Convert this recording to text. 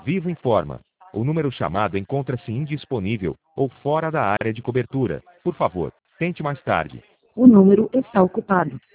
Vivo informa. O número chamado encontra-se indisponível ou fora da área de cobertura. Por favor, tente mais tarde. O número está ocupado.